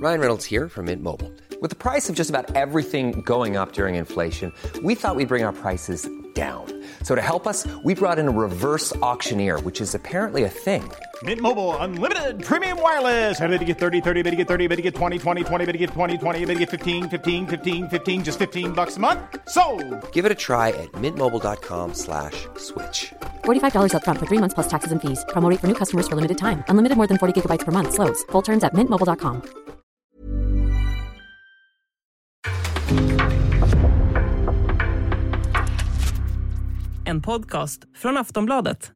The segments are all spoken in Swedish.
Ryan Reynolds here from Mint Mobile. With the price of just about everything going up during inflation, we thought we'd bring our prices down. So to help us, we brought in a reverse auctioneer, which is apparently a thing. Mint Mobile Unlimited Premium Wireless. How to get 30, 30, bit to get 30, bit to get 20, 20, 20, bit to get 20, 20, bit to get 15, 15, 15, 15, just $15 a month? Sold! Give it a try at mintmobile.com/switch. $45 up front for 3 months plus taxes and fees. Promo rate for new customers for limited time. Unlimited more than 40 gigabytes per month. Slows full terms at mintmobile.com. En podcast från Aftonbladet.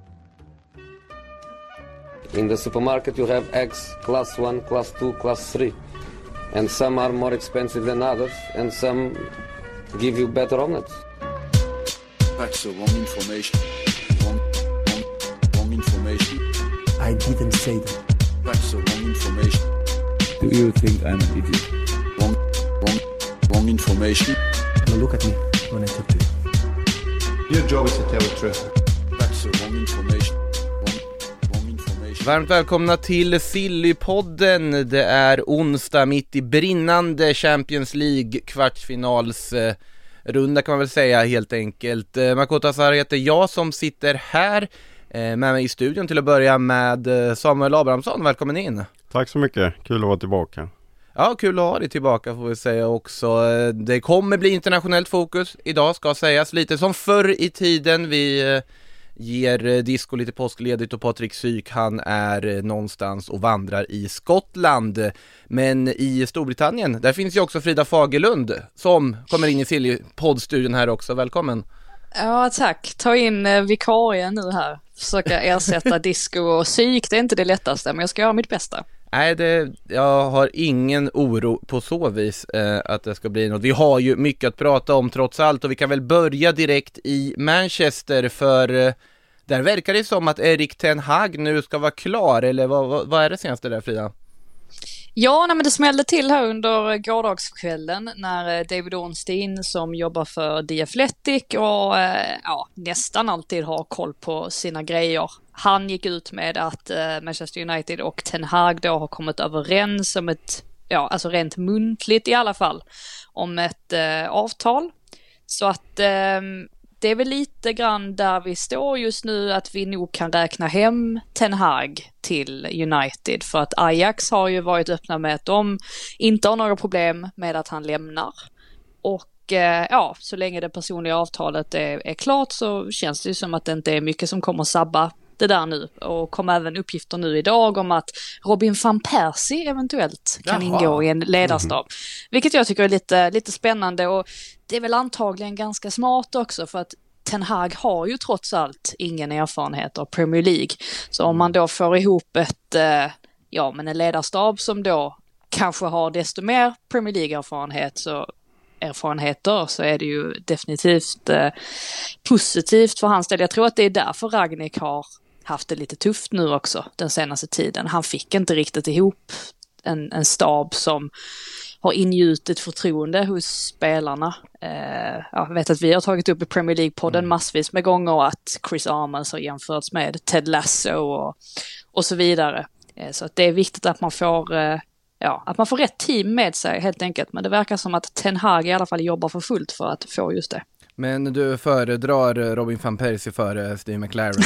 In the supermarket you have eggs class 1, class 2, class 3. And some are more expensive than others and some give you better omelets. That's the wrong information. Wrong information. I didn't say that. That's the wrong information. Do you think I'm an idiot? Wrong information. Now look at me when I talk to you. Your job is to tell the truth. That's the wrong information. Wrong information. Varmt välkomna till Sillypodden. Det är onsdag mitt i brinnande Champions League kvartsfinalsrunda kan man väl säga helt enkelt. Makoto Asar heter jag som sitter här med mig i studion till att börja med Samuel Abrahamsson. Välkommen in. Tack så mycket, kul att vara tillbaka. Ja, kul att ha dig tillbaka får vi säga också. Det kommer bli internationellt fokus idag ska sägas. Lite som förr i tiden. Vi ger Disco lite påskledigt och Patrik Syk han är någonstans och vandrar i Skottland. Men i Storbritannien, där finns ju också Frida Fagerlund som kommer in i Silly-poddstudion här också. Välkommen. Ja, tack. Ta in vikarien nu här. Försöka ersätta Disco och Syk. Det är inte det lättaste, men jag ska göra mitt bästa. Nej, jag har ingen oro på så vis att det ska bli något. Vi har ju mycket att prata om trots allt och vi kan väl börja direkt i Manchester för där verkar det som att Erik Ten Hag nu ska vara klar eller vad är det senaste där Frida? Ja, men det smällde till här under gårdagskvällen när David Ornstein som jobbar för The Athletic och nästan alltid har koll på sina grejer. Han gick ut med att Manchester United och Ten Hag då har kommit överens om alltså rent muntligt i alla fall, om ett avtal. Så att det är väl lite grann där vi står just nu att vi nog kan räkna hem Ten Hag till United för att Ajax har ju varit öppna med att de inte har några problem med att han lämnar. Och så länge det personliga avtalet är klart så känns det ju som att det inte är mycket som kommer sabba det där nu. Och kom även uppgifter nu idag om att Robin van Persie eventuellt kan ingå i en ledarstab. Vilket jag tycker är lite spännande och det är väl antagligen ganska smart också för att Ten Hag har ju trots allt ingen erfarenhet av Premier League. Så om man då får ihop en ledarstab som då kanske har desto mer Premier League-erfarenheter så är det ju definitivt positivt för hans del. Jag tror att det är därför Ragnik har haft det lite tufft nu också den senaste tiden. Han fick inte riktigt ihop en stab som har ingjutit förtroende hos spelarna. Jag vet att vi har tagit upp i Premier League-podden massvis med gånger att Chris Armas har jämförts med Ted Lasso och så vidare. Så att det är viktigt att man får rätt team med sig helt enkelt. Men det verkar som att Ten Hag i alla fall jobbar för fullt för att få just det. Men du föredrar Robin van Persie före Steve McLaren.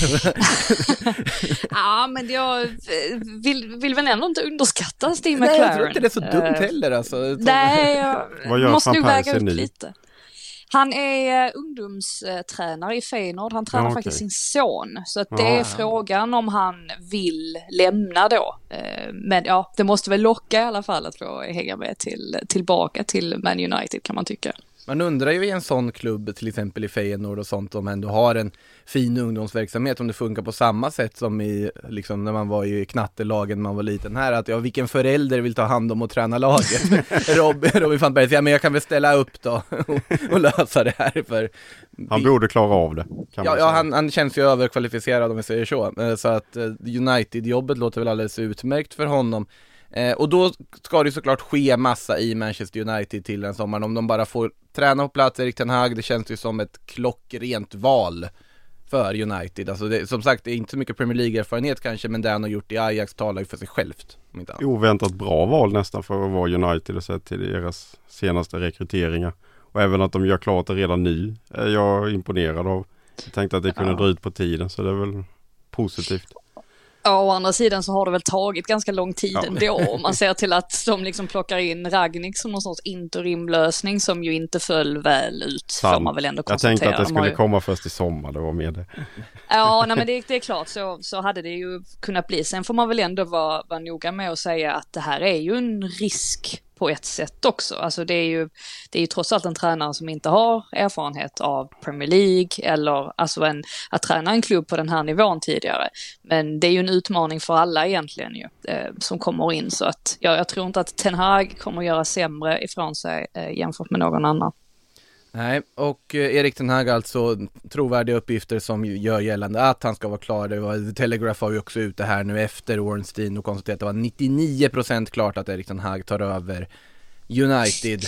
Ja, men jag vill väl ändå inte underskatta Steve McLaren. Nej, jag tror inte det är så dumt heller. Alltså. Nej, jag måste nog väga ut lite. Han är ungdomstränare i Feyenoord. Han tränar faktiskt sin son. Så att det är frågan om han vill lämna då. Men det måste väl locka i alla fall att få hänga med tillbaka till Man United kan man tycka. Man undrar ju i en sån klubb, till exempel i Feyenoord och sånt, om ändå har en fin ungdomsverksamhet, om det funkar på samma sätt som i, liksom, när man var i knattelagen när man var liten här, att vilken förälder vill ta hand om och träna laget? Robin van Persie, men jag kan väl ställa upp då och lösa det här. För han borde klara av det. Han känns ju överkvalificerad om vi säger så att United-jobbet låter väl alldeles utmärkt för honom. Och då ska det såklart ske massa i Manchester United till den sommaren. Om de bara får träna på plats Erik Ten Hag, det känns ju som ett klockrent val för United. Alltså det, som sagt, det är inte så mycket Premier League-erfarenhet kanske, men det han har gjort i Ajax talar ju för sig självt. Oväntat bra val nästan för att vara United och sett till deras senaste rekryteringar. Och även att de gör klart det redan nu är jag imponerad av. Jag tänkte att det kunde dra ut på tiden, så det är väl positivt. Ja, å andra sidan så har det väl tagit ganska lång tid ändå. Om man ser till att de liksom plockar in Ragnik som någon sorts interimlösning som ju inte föll väl ut. Får man väl ändå konstatera. Jag tänkte att det skulle komma först i sommar, det var med det. Ja, nej, men det är klart, så hade det ju kunnat bli. Sen får man väl ändå vara noga med att säga att det här är ju en risk på ett sätt också. Alltså det är ju trots allt en tränare som inte har erfarenhet av Premier League eller alltså att träna en klubb på den här nivån tidigare. Men det är ju en utmaning för alla egentligen ju, som kommer in. Så att jag tror inte att Ten Hag kommer att göra sämre ifrån sig jämfört med någon annan. Nej, och Erik Ten Hag alltså trovärdiga uppgifter som gör gällande att han ska vara klar. Det var, The Telegraph har ju också ute här nu efter Ornstein och konstaterat att det var 99% klart att Erik Ten Hag tar över United.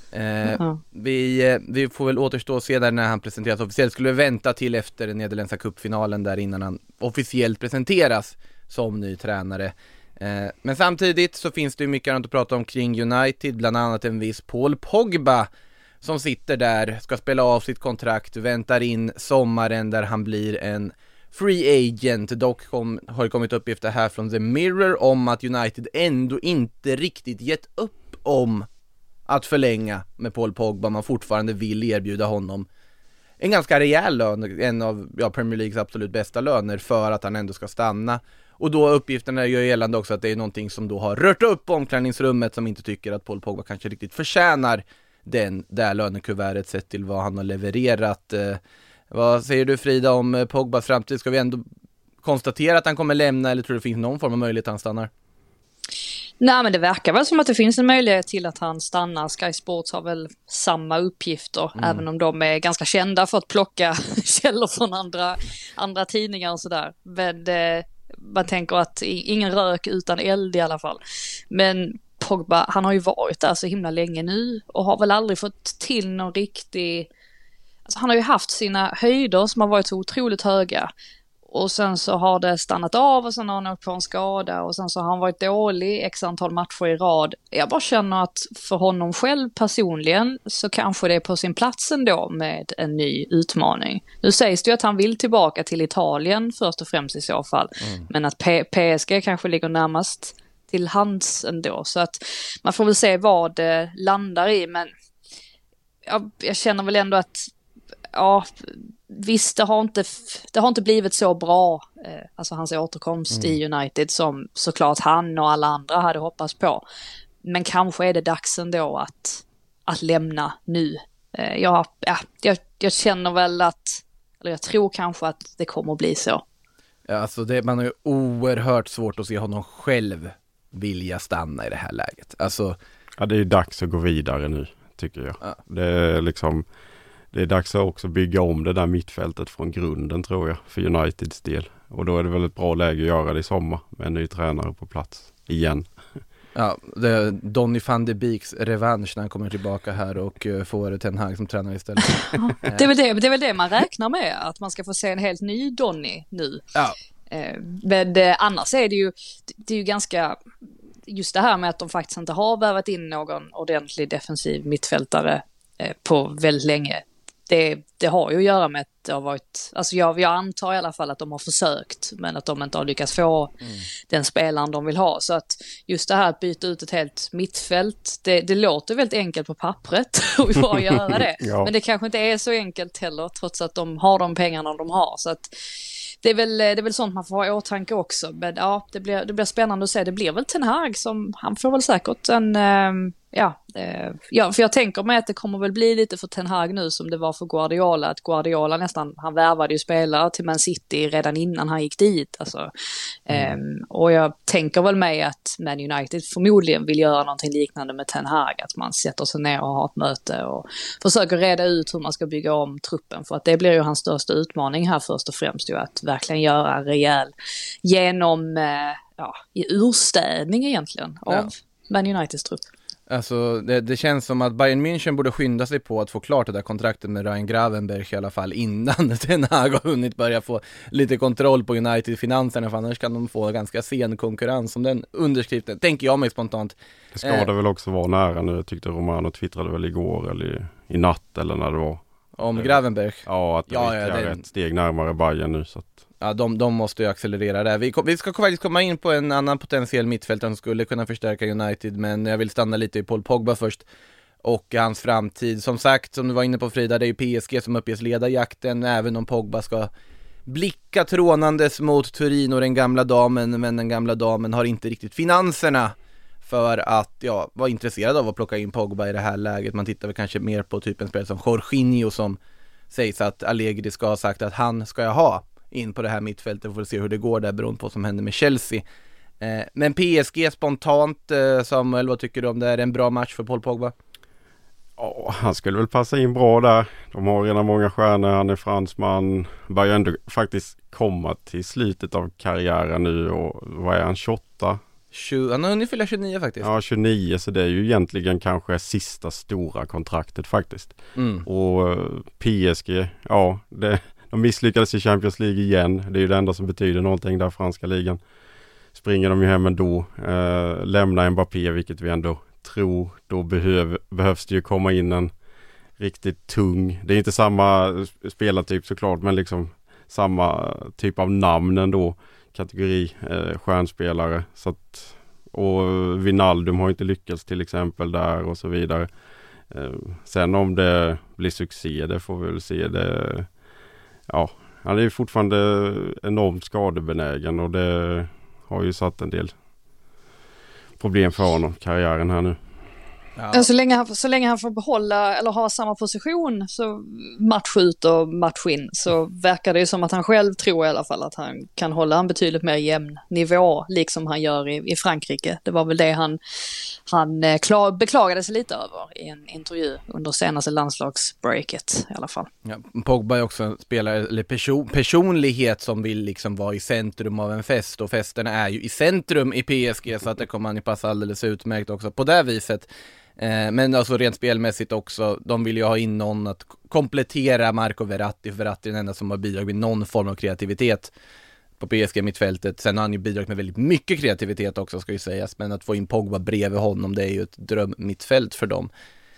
Vi får väl återstå och se där när han presenteras officiellt. Skulle vi vänta till efter den nederländska cupfinalen där innan han officiellt presenteras som ny tränare. Men samtidigt så finns det ju mycket annat att prata om kring United, bland annat en viss Paul Pogba som sitter där, ska spela av sitt kontrakt, väntar in sommaren där han blir en free agent. Dock har det kommit uppgifter här från The Mirror om att United ändå inte riktigt gett upp om att förlänga med Paul Pogba. Man fortfarande vill erbjuda honom en ganska rejäl lön, en av Premier Leagues absolut bästa löner för att han ändå ska stanna. Och då uppgifterna gör gällande också att det är någonting som då har rört upp omklädningsrummet, som inte tycker att Paul Pogba kanske riktigt förtjänar den där lönekuvertet sett till vad han har levererat. Vad säger du, Frida, om Pogbas framtid? Ska vi ändå konstatera att han kommer lämna, eller tror du det finns någon form av möjlighet att han stannar? Nej, men det verkar väl som att det finns en möjlighet till att han stannar. Sky Sports har väl samma uppgifter, även om de är ganska kända för att plocka källor från andra tidningar och sådär. Men man tänker att ingen rök utan eld i alla fall. Men Pogba, han har ju varit där så himla länge nu och har väl aldrig fått till någon riktig... Alltså han har ju haft sina höjder som har varit så otroligt höga. Och sen så har det stannat av och sen har han åkt på en skada och sen så har han varit dålig x antal matcher i rad. Jag bara känner att för honom själv personligen så kanske det är på sin plats ändå med en ny utmaning. Nu sägs det ju att han vill tillbaka till Italien först och främst i så fall. Men att PSG kanske ligger närmast till hands ändå. Så att man får väl se vad det landar i. Men jag känner väl ändå att visst, det har inte blivit så bra, alltså hans återkomst i United som såklart han och alla andra hade hoppats på. Men kanske är det dags ändå att lämna nu. Jag känner väl eller jag tror kanske att det kommer att bli så. Ja, alltså man har ju oerhört svårt att se honom själv vilja stanna i det här läget. Alltså... Ja, det är dags att gå vidare nu, tycker jag. Ja. Det är dags att också bygga om det där mittfältet från grunden, tror jag, för Uniteds del. Och då är det väl ett bra läge att göra det i sommar med en ny tränare på plats igen. Ja, det är Donny van de Beeks revansch när han kommer tillbaka här och får Ten Hag som tränare istället. Det är väl det man räknar med, att man ska få se en helt ny Donny nu. Ja. Men annars är det är ju ganska... Just det här med att de faktiskt inte har värvat in någon ordentlig defensiv mittfältare på väldigt länge. Det har ju att göra med att det har varit... Alltså jag antar i alla fall att de har försökt, men att de inte har lyckats få den spelaren de vill ha. Så att just det här att byta ut ett helt mittfält, det låter väldigt enkelt på pappret att bara göra det. Ja. Men det kanske inte är så enkelt heller, trots att de har de pengarna de har. Så att det är väl sånt man får ha i åtanke också. Men ja, det blir spännande att se. Det blir väl Ten Hag som... Han får väl säkert en... för jag tänker mig att det kommer väl bli lite för Ten Hag nu som det var för Guardiola. Att Guardiola nästan... Han värvade ju spelare till Man City redan innan han gick dit. Alltså. Och jag tänker väl med att Man United förmodligen vill göra någonting liknande med Ten Hag. Att man sätter sig ner och har ett möte och försöker reda ut hur man ska bygga om truppen. För att det blir ju hans största utmaning här först och främst. Ju, att verkligen göra en rejäl i urstädning egentligen av Man Uniteds trupp. Alltså det känns som att Bayern München borde skynda sig på att få klart det där kontraktet med Ryan Gravenberch i alla fall innan Ten Hag har hunnit börja få lite kontroll på United-finanserna, för annars kan de få ganska sen konkurrens om den underskriften, tänker jag mig spontant. Det ska det väl också vara nära nu, jag tyckte Romano twittrade väl igår eller i natt eller när det var. Om Gravenberch? Ja, att det är ett steg närmare Bayern nu så att... Ja, de måste ju accelerera där. Vi ska faktiskt komma in på en annan potentiell mittfältare som skulle kunna förstärka United, men jag vill stanna lite i Paul Pogba först och hans framtid. Som sagt, som du var inne på Frida, det är ju PSG som uppges leda jakten, även om Pogba ska blicka trånandes mot Turin och den gamla damen, men den gamla damen har inte riktigt finanserna för att vara intresserad av att plocka in Pogba i det här läget. Man tittar väl kanske mer på typen spelare som Jorginho, som sägs att Allegri ska ha sagt att han ska jag ha in på det här mittfältet, och får se hur det går där beroende på vad som händer med Chelsea. Men PSG spontant, Samuel, vad tycker du om det? Är en bra match för Paul Pogba? Ja, han skulle väl passa in bra där. De har redan många stjärnor, han är fransman, börjar ändå faktiskt komma till slutet av karriären nu, och vad är han, 28? Han har ungefär 29 faktiskt. Ja, 29, så det är ju egentligen kanske sista stora kontraktet faktiskt. Och PSG, de misslyckades i Champions League igen. Det är ju det enda som betyder någonting där, franska ligan. Springer de ju hem ändå. Lämna Mbappé, vilket vi ändå tror. Då behövs det ju komma in en riktigt tung. Det är inte samma spelartyp såklart, men liksom samma typ av namn ändå. Kategori stjärnspelare. Så att, och Wijnaldum har inte lyckats till exempel där och så vidare. Sen om det blir succé, det får vi väl se. Han är ju fortfarande enormt skadebenägen, och det har ju satt en del problem för honom, karriären här nu. Ja. Så länge han får behålla eller ha samma position, så match ut och match in, så verkar det ju som att han själv tror i alla fall att han kan hålla en betydligt mer jämn nivå, liksom han gör i Frankrike. Det var väl det han beklagade sig lite över i en intervju under senaste landslagsbreaket i alla fall. Ja, Pogba är också en spelare, eller personlighet som vill liksom vara i centrum av en fest, och festerna är ju i centrum i PSG, så att det kommer han ju passa alldeles utmärkt också på det viset. Men alltså rent spelmässigt också, de vill ju ha in någon att komplettera Marco Verratti, för Verratti är den enda som har bidragit med någon form av kreativitet på PSG-mittfältet. Sen har han ju bidragit med väldigt mycket kreativitet också, ska ju sägas, men att få in Pogba bredvid honom, det är ju ett drömmittfält för dem.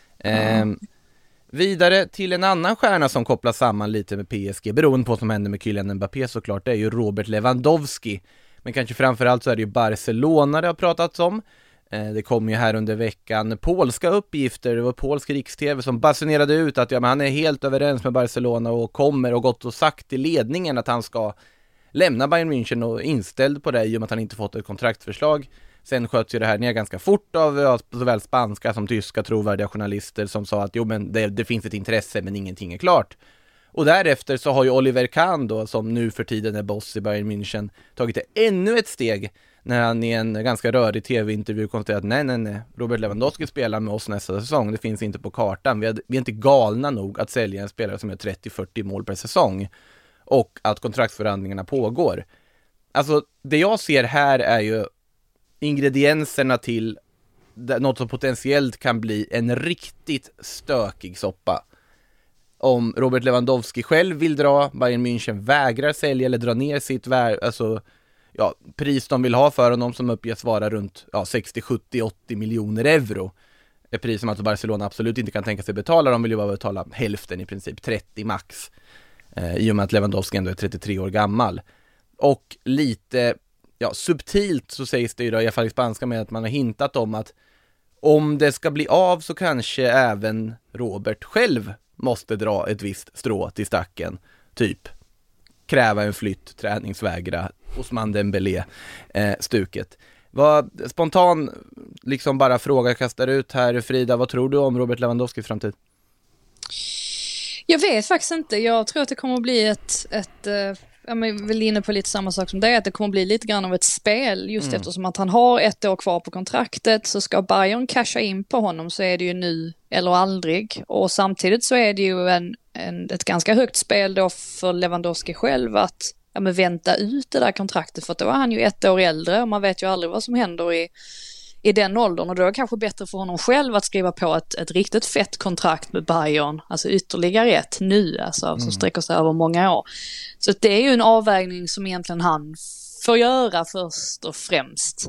Vidare till en annan stjärna som kopplas samman lite med PSG, beroende på vad som händer med Kylian Mbappé såklart, det är ju Robert Lewandowski. Men kanske framförallt så är det ju Barcelona det har pratats om. Det kom ju här under veckan polska uppgifter, det var polsk riks-tv som basunerade ut att han är helt överens med Barcelona och kommer och gått och sagt till ledningen att han ska lämna Bayern München, och inställd på det i och med att han inte fått ett kontraktförslag. Sen sköts ju det här ner ganska fort av såväl spanska som tyska trovärdiga journalister som sa att det finns ett intresse men ingenting är klart. Och därefter så har ju Oliver Kahn då, som nu för tiden är boss i Bayern München, tagit det ännu ett steg när han i en ganska rörig tv-intervju konstaterar att nej, Robert Lewandowski spelar med oss nästa säsong, det finns inte på kartan. Vi är inte galna nog att sälja en spelare som gör 30-40 mål per säsong, och att kontraktsförhandlingarna pågår. Alltså det jag ser här är ju ingredienserna till något som potentiellt kan bli en riktigt stökig soppa. Om Robert Lewandowski själv vill dra, Bayern München vägrar sälja eller dra ner sitt pris de vill ha för honom, som uppges vara runt 60, 70, 80 miljoner euro. Ett pris som alltså Barcelona absolut inte kan tänka sig betala. De vill ju bara betala hälften, i princip 30 max, i och med att Lewandowski ändå är 33 år gammal. Och lite subtilt så sägs det ju då, i alla fall i spanska, med att man har hintat om att om det ska bli av så kanske även Robert själv måste dra ett visst strå till stacken, typ kräva en flytt, träningsvägra, Ousmane Dembélé stuket. Vad spontan liksom bara fråga kastar ut här, Frida, vad tror du om Robert Lewandowskis framtid? Jag vet faktiskt inte. Jag tror att det kommer att bli jag är väl inne på lite samma sak som det, att det kommer att bli lite grann av ett spel, just eftersom att han har 1 år kvar på kontraktet. Så ska Bayern casha in på honom, så är det ju nu eller aldrig. Och samtidigt så är det ju ett ganska högt spel då för Lewandowski själv att vänta ut det där kontraktet, för att då är han ju 1 år äldre och man vet ju aldrig vad som händer i i den åldern, och då är det kanske bättre för honom själv att skriva på ett riktigt fett kontrakt med Bayern, alltså ytterligare ett nu, alltså som sträcker sig över många år. Så det är ju en avvägning som egentligen han får göra först och främst.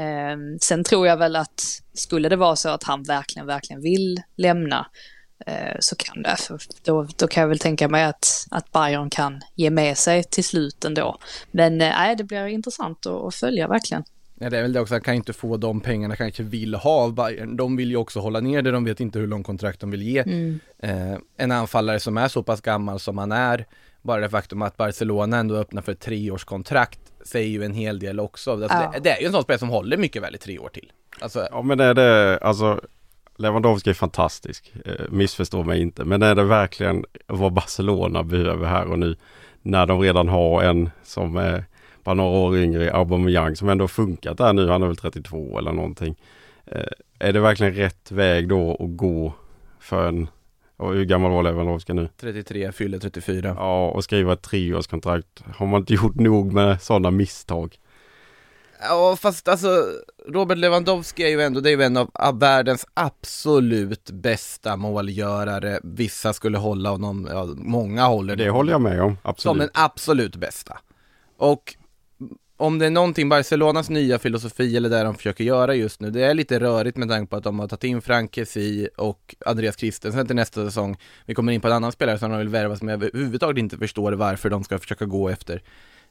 Sen tror jag väl att skulle det vara så att han verkligen vill lämna, så kan det, då kan jag väl tänka mig att Bayern kan ge med sig till slut ändå. Men det blir intressant att följa verkligen. Ja, det är väl det också, han kan inte få de pengarna han kanske vill ha av Bayern. De vill ju också hålla ner det, de vet inte hur lång kontrakt de vill ge. En anfallare som är så pass gammal som han är, bara det faktum att Barcelona ändå öppnar för ett 3-årskontrakt säger ju en hel del också. Alltså det är ju en sån spelare som håller mycket väl i 3 år till. Alltså... Ja, men är det, alltså Lewandowski är fantastisk, missförstå mig inte, men är det verkligen vad Barcelona behöver här och nu, när de redan har en som är bara några år yngre i Aubameyang som ändå funkat där nu, han är väl 32 eller någonting. Är det verkligen rätt väg då att gå för en, och hur gammal var Lewandowski nu? 33, fyller 34. Ja, och skriva ett 3-årskontrakt. Har man inte gjort nog med sådana misstag? Ja, fast alltså Robert Lewandowski är ju ändå, det är ju en av världens absolut bästa målgörare. Vissa skulle hålla honom, många håller det håller jag med om, absolut. Som den absolut bästa. Och om det är någonting Barcelonas nya filosofi eller där de försöker göra just nu, det är lite rörigt med tanke på att de har tagit in Frank Kessie och Andreas Christensen till nästa säsong. Vi kommer in på en annan spelare som de vill värva som jag överhuvudtaget inte förstår varför de ska försöka gå efter.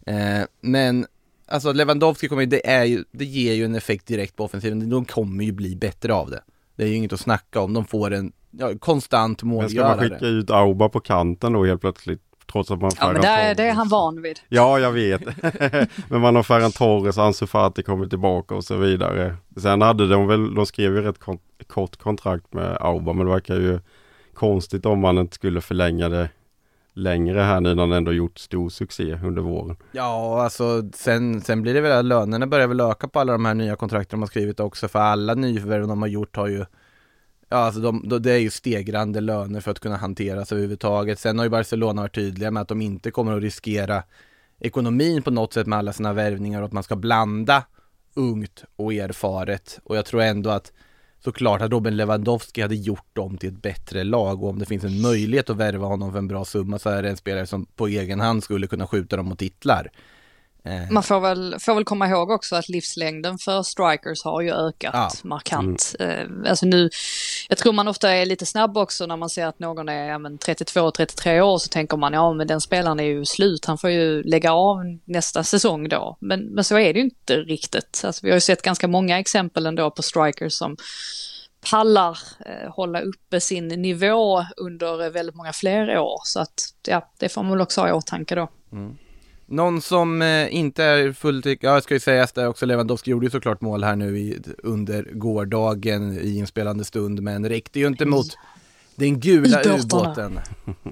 Men alltså Lewandowski kommer, det ger ju en effekt direkt på offensiven. De kommer ju bli bättre av det. Det är ju inget att snacka om. De får en konstant målgörare. Men ska man skicka ut Auba på kanten då helt plötsligt? Trots att man men det är han van vid. Ja, jag vet. Men man har Ferran Torres, Ansu Fati kommer tillbaka och så vidare. Sen hade de skrev ju rätt kort kontrakt med Auba, men det verkar ju konstigt om man inte skulle förlänga det längre här nu när han ändå gjort stor succé under våren. Ja, alltså sen blir det väl att lönerna börjar väl öka på alla de här nya kontrakten de har skrivit också, för alla nyförvärv de har gjort har ju alltså det är ju stegrande löner för att kunna hanteras överhuvudtaget. Sen har ju Barcelona varit tydliga med att de inte kommer att riskera ekonomin på något sätt med alla sina värvningar och att man ska blanda ungt och erfaret. Och jag tror ändå att såklart att Robin Lewandowski hade gjort dem till ett bättre lag, och om det finns en möjlighet att värva honom för en bra summa så är det en spelare som på egen hand skulle kunna skjuta dem mot titlar. Man får väl komma ihåg också att livslängden för strikers har ju ökat markant. Alltså nu, jag tror man ofta är lite snabb också när man ser att någon är 32-33 år, så tänker man men den spelaren är ju slut, han får ju lägga av nästa säsong då. Men så är det ju inte riktigt. Alltså vi har ju sett ganska många exempel ändå på strikers som pallar hålla uppe sin nivå under väldigt många fler år. Så att det får man väl också ha i åtanke då. Någon som inte är fullt, jag ska ju säga att också Lewandowski gjorde ju såklart mål här nu under gårdagen i inspelande stund, men räckte ju inte mot den gula ubåten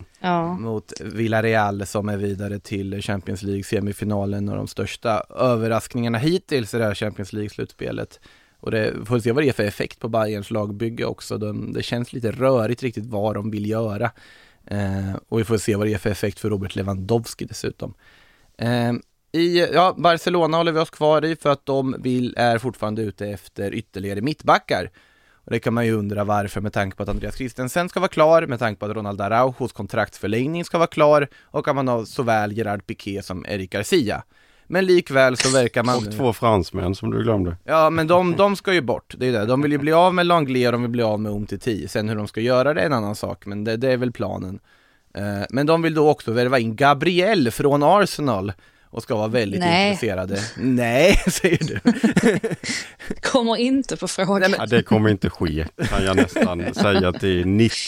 mot Villarreal som är vidare till Champions League semifinalen, och de största överraskningarna hittills i det här Champions League-slutspelet. Och det får se vad det är för effekt på Bayerns lagbygge också. Det känns lite rörigt riktigt vad de vill göra. Och vi får se vad det är för effekt för Robert Lewandowski dessutom. Barcelona håller vi oss kvar i för att de är fortfarande ute efter ytterligare mittbackar. Och det kan man ju undra varför, med tanke på att Andreas Christensen ska vara klar, med tanke på att Ronald Araujos kontraktsförlängning ska vara klar, och att man har såväl Gerard Piqué som Eric Garcia. Men likväl så verkar man... Och 2 fransmän som du glömde. Ja, men de ska ju bort. Det är det. De vill ju bli av med Langlais och de vill bli av med Umtiti. Sen hur de ska göra det är en annan sak, men det är väl planen. Men de vill då också värva in Gabriel från Arsenal och ska vara väldigt intresserade. Nej, säger du. Kommer inte på frågan. Ja, det kommer inte ske, kan jag nästan säga till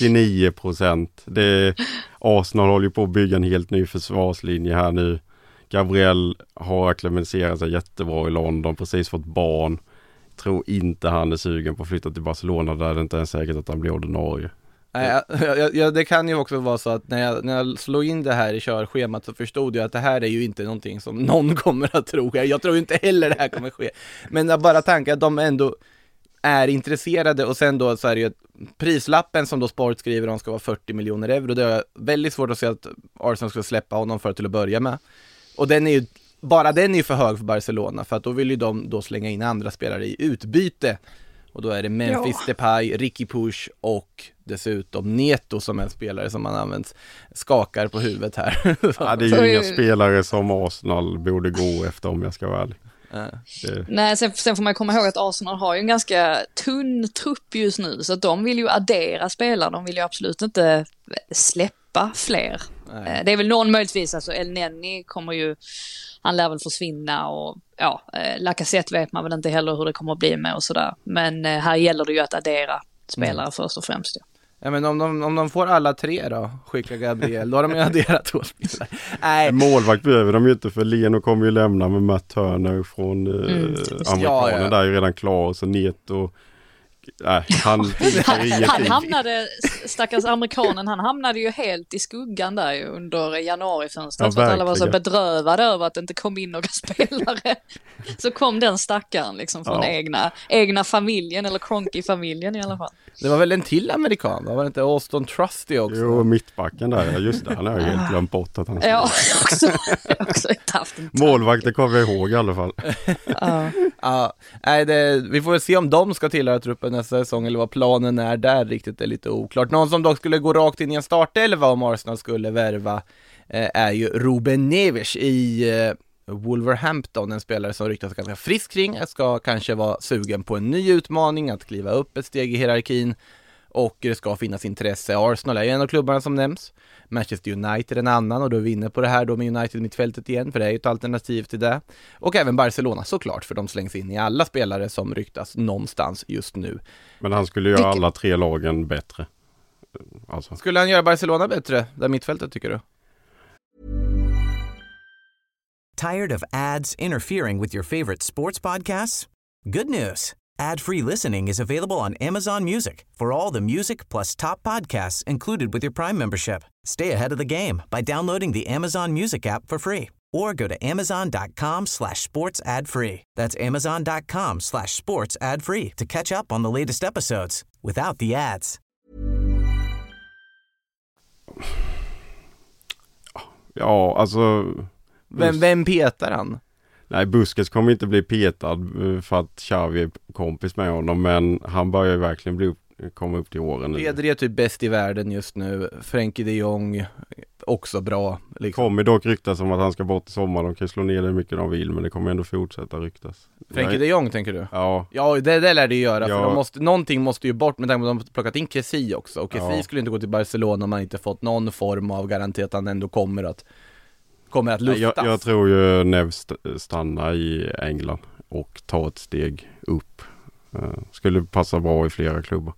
99%. Arsenal håller på att bygga en helt ny försvarslinje här nu. Gabriel har akklimatiserat sig jättebra i London, precis fått barn. Tror inte han är sugen på att flytta till Barcelona, där det inte är säkert att han blir ordinarie. Det kan ju också vara så att när jag slog in det här i körschemat så förstod jag att det här är ju inte någonting som någon kommer att tro. Jag tror inte heller det här kommer ske. Men jag bara tänker att de ändå är intresserade, och sen då så är det ju prislappen som då Sport skriver om ska vara 40 miljoner euro. Det är väldigt svårt att se att Arsenal ska släppa honom för till att börja med. Och den är ju bara den är ju för hög för Barcelona, för att då vill ju de då slänga in andra spelare i utbyte. Och då är det Memphis Depay, Ricky Puig och dessutom Neto som är en spelare som man använt, skakar på huvudet här. Ja, det är ju inga spelare som Arsenal borde gå efter, om jag ska vara ärlig. Nej, sen får man komma ihåg att Arsenal har ju en ganska tunn trupp just nu, så att de vill ju addera spelare, de vill ju absolut inte släppa fler. Det är väl någon möjligtvis, alltså El Neni kommer ju, han lär väl försvinna, och Lacazette vet man väl inte heller hur det kommer att bli med och sådär, men här gäller det ju att addera spelare först och främst. Ja, men om de får alla 3 då, skicka Gabriel, då har de ju adderat 2 spelare. Nej. Målvakt behöver de ju inte, för Leno kommer ju lämna med Matt Turner från amerikanen, där är ju redan klar, så Neto. Han hamnade, stackars amerikanen, han hamnade ju helt i skuggan där ju under januarifönstret, så att alla var så bedrövade över att det inte kom in några spelare. Så kom den stackaren liksom från egna familjen, eller Kroenke-familjen i alla fall. Det var väl en till amerikan, var det inte Austin Trusty också? Jo, mittbacken där, just det, han har ju helt glömt bort att han också inte haft en målvakten kommer jag ihåg i alla fall. Vi får se om de ska tillhöra truppen nästa säsong, eller vad planen är där, riktigt är lite oklart. Någon som dock skulle gå rakt in i en startelva om Arsenal skulle värva är ju Ruben Neves i Wolverhampton, en spelare som ryktas ganska frisk kring, ska kanske vara sugen på en ny utmaning, att kliva upp ett steg i hierarkin, och det ska finnas intresse. Arsenal är ju en av klubbarna som nämns, Manchester United en annan, och då är vi inne på det här då med United-mittfältet igen, för det är ju ett alternativ till det. Och även Barcelona såklart, för de slängs in i alla spelare som ryktas någonstans just nu. Men han skulle göra alla 3 lagen bättre. Alltså. Skulle han göra Barcelona bättre, där mittfältet, tycker du? Tired of ads interfering with your favorite sports podcasts? Good news. Ad-free listening is available on Amazon Music for all the music plus top podcasts included with your Prime membership. Stay ahead of the game by downloading the Amazon Music app for free, or go to amazon.com/sports ad free. That's amazon.com/sports ad free to catch up on the latest episodes without the ads. Ja, alltså... Vem petar han? Nej, Busquets kommer inte bli petad för att Xavi är kompis med honom, men han börjar ju verkligen komma upp till åren. Pedri är typ bäst i världen just nu. Frenkie de Jong också bra. Liksom. Kommer dock ryktas om att han ska bort i sommar. De kan slå ner det hur mycket de vill, men det kommer ändå fortsätta ryktas. Frenkie de Jong, tänker du? Ja. Ja, det lär det göra. Ja. För någonting måste ju bort, med tanke på att de har plockat in Kessie också. Och Kessie skulle inte gå till Barcelona om man inte fått någon form av garanti att han ändå kommer att luftas. Jag tror ju Neves stannar i England och tar ett steg upp. Skulle passa bra i flera klubbar.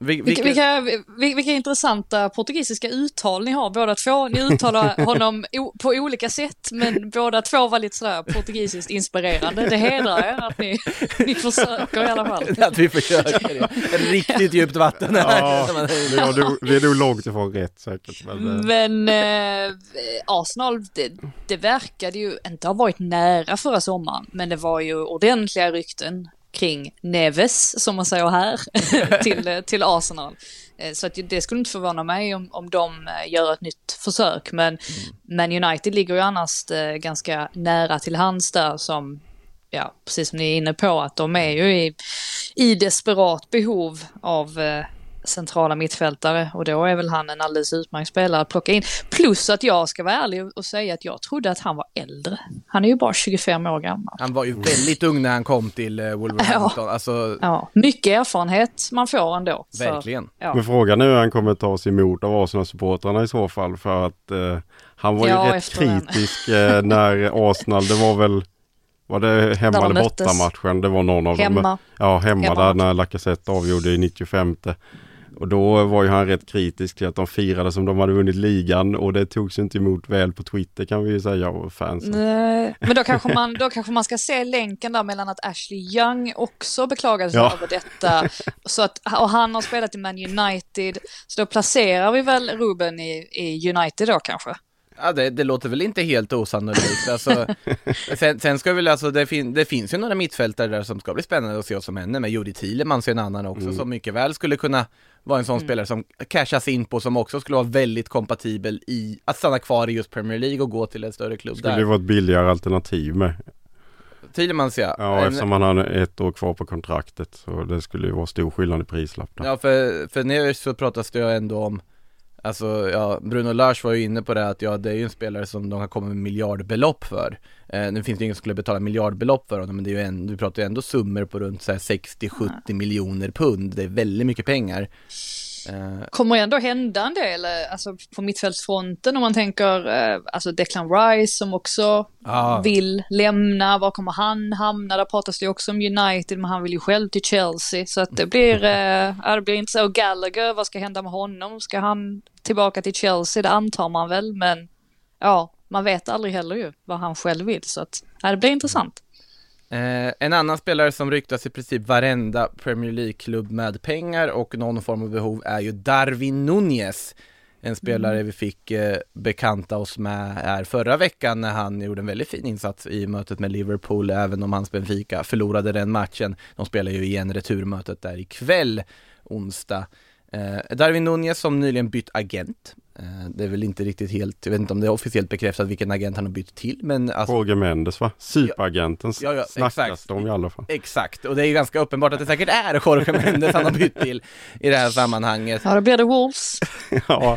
Vilka intressanta portugisiska uttal ni har båda två. Ni uttalar honom på olika sätt, men båda två var lite sådär portugisiskt inspirerande. Det hedrar er att ni försöker i alla fall. Att vi försöker, ja. Riktigt djupt vatten. Ja, det är nog långt ifrån rätt säkert. Men Arsenal, det verkade ju inte ha varit nära förra sommaren, men det var ju ordentliga rykten kring Neves, som man säger här, till Arsenal. Så att det skulle inte förvåna mig om de gör ett nytt försök. Men United ligger ju annars ganska nära till hands där, som, ja, precis som ni är inne på, att de är ju i desperat behov av centrala mittfältare, och då är väl han en alldeles utmärkt spelare att plocka in. Plus att jag ska vara ärlig och säga att jag trodde att han var äldre. Han är ju bara 25 år gammal. Han var ju väldigt ung när han kom till Wolverhampton. Ja. Alltså... Mycket erfarenhet man får ändå. Verkligen. Men frågan är hur han kommer ta sig emot av Arsenal-supportrarna i så fall, för att han var ju rätt kritisk när Arsenal, det var det hemma eller borta matchen? Det var någon av dem. Ja, hemma där när Lacazette avgjorde i 95. Och då var ju han rätt kritisk till att de firade som de hade vunnit ligan, och det togs inte emot väl på Twitter, kan vi ju säga, och fansen. Nej, men då kanske man ska se länken där mellan att Ashley Young också beklagade sig över detta, så att, och han har spelat i Man United, så då placerar vi väl Ruben i United då kanske. Ja, det låter väl inte helt osannolikt. Alltså, sen ska väl alltså, det finns ju några mittfältare där som ska bli spännande att se vad som händer med. Juri Thielemans är en annan också som mycket väl skulle kunna vara en sån spelare som cashas in på, som också skulle vara väldigt kompatibel i att stanna kvar i just Premier League och gå till en större klubb. Skulle det vara ett billigare alternativ med? Thielemans, ja. Ja, eftersom han har 1 år kvar på kontraktet, så det skulle ju vara stor skillnad i prislapp. Ja, för nu så pratas det ju ändå om, alltså, ja, Bruno Lars var ju inne på det att det är ju en spelare som de har kommit med miljardbelopp för. Nu finns det ingen som skulle betala miljardbelopp för honom, men det är ju vi pratar ju ändå summor på runt 60-70 miljoner pund. Det är väldigt mycket pengar. Kommer ändå hända en del, alltså på mittfältsfronten, om man tänker alltså Declan Rice som också vill lämna. Var kommer han hamna? Där pratas det också om United, men han vill ju själv till Chelsea, så att det blir inte så. Och Gallagher, vad ska hända med honom? Ska han tillbaka till Chelsea? Det antar man väl, men ja, man vet aldrig heller ju vad han själv vill, så att det blir intressant. En annan spelare som ryktas i princip varenda Premier League-klubb med pengar och någon form av behov är ju Darwin Núñez. En spelare vi fick bekanta oss med här förra veckan när han gjorde en väldigt fin insats i mötet med Liverpool, även om hans Benfica förlorade den matchen. De spelar ju igen returmötet där ikväll, onsdag. Darwin Núñez som nyligen bytt agent. Det är väl inte riktigt helt, jag vet inte om det är officiellt bekräftat vilken agent han har bytt till, men alltså, Jorge Mendes, va? Superagenten snackas de i alla fall. Exakt, och det är ju ganska uppenbart att det säkert är Jorge Mendes han har bytt till i det här sammanhanget. Ja, då blir det Wolves. Ja,